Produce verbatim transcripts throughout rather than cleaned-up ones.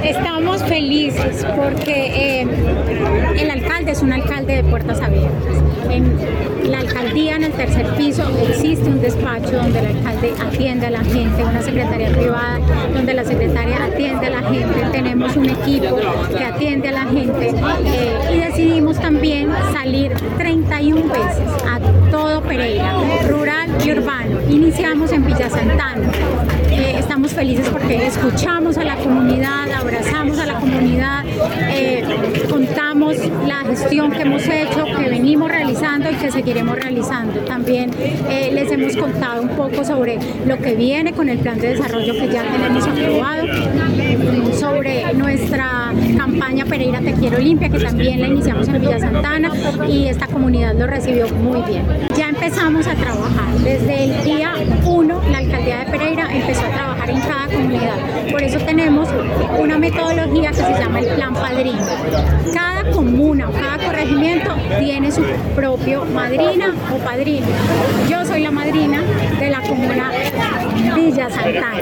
Estamos felices porque eh, el alcalde es un alcalde de puertas abiertas. En la alcaldía, en el tercer piso, existe un despacho donde el alcalde atiende a la gente, una secretaría privada donde la secretaria atiende a la gente. Tenemos un equipo que atiende a la gente eh, y decidimos también salir treinta y una veces a todo Pereira, rural y urbano. Iniciamos en Villa Santana. Eh, estamos felices porque escuchamos a la comunidad, abrazamos a la comunidad, eh, contamos la gestión que hemos hecho, que venimos realizando y que seguiremos realizando. También eh, les hemos contado un poco sobre lo que viene con el plan de desarrollo que ya tenemos aprobado, sobre nuestra campaña Pereira Te Quiero Limpia, que también la iniciamos en Villa Santana y esta comunidad lo recibió muy bien. Ya empezamos a trabajar. Desde el día uno, la alcaldía de Pereira empezó a trabajar en cada comunidad. Por eso tenemos una metodología que se llama el Plan Padrino. Cada comuna, cada corregimiento tiene su propio madrina o padrino. Yo soy la madrina de la comuna Villa Santana.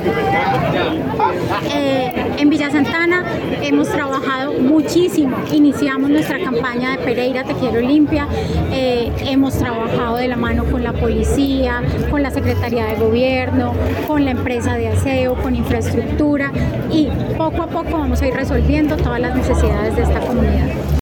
Eh, en Villa Santana hemos trabajado muchísimo. Iniciamos nuestra campaña de Pereira Te Quiero Limpia. Eh, hemos trabajado de la mano con la policía, con la Secretaría de Gobierno, con la empresa de aseo, con infraestructura y poco a poco vamos a ir resolviendo todas las necesidades de esta comunidad.